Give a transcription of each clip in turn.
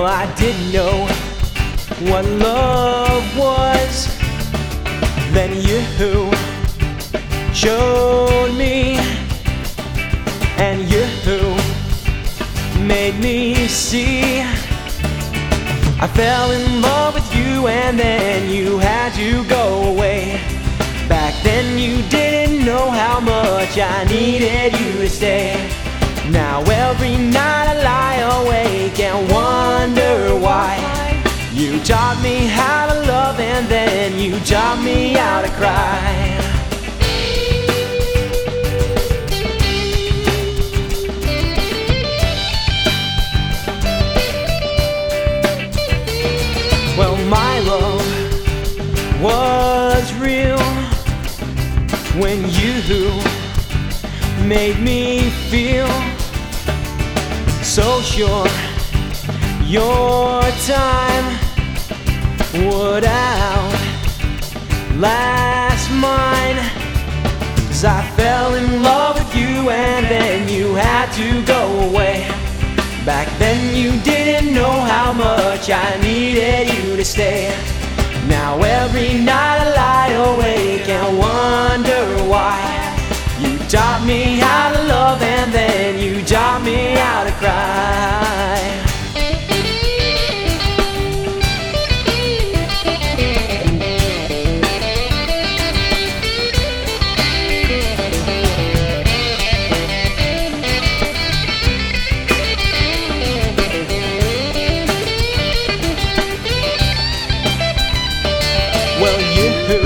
Well, I didn't know what love was. Then you showed me, and you made me see. I fell in love with you, and then you had to go away. Back then you didn't know how much I needed you to stay. Now every night I lie awake and wonder why. You taught me how to love, and then you taught me how to cry. Well, my love was real when you made me feel so sure your time would outlast mine. 'Cause I fell in love with you, and then you had to go away. Back then you didn't know how much I needed you to stay. Now every night I lie awake and wonder why. You taught me how to love, and then you taught me how to cry. Well, you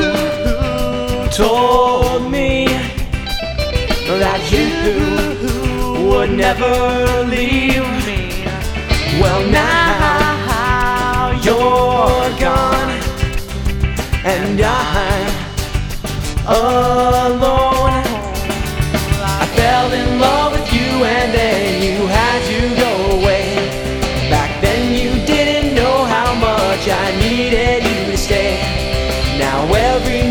told me that you would never leave me. Well, now you're gone, and I'm alone. I fell in love with you, and then you had to go away. Back then you didn't know how much I needed you to stay. Now every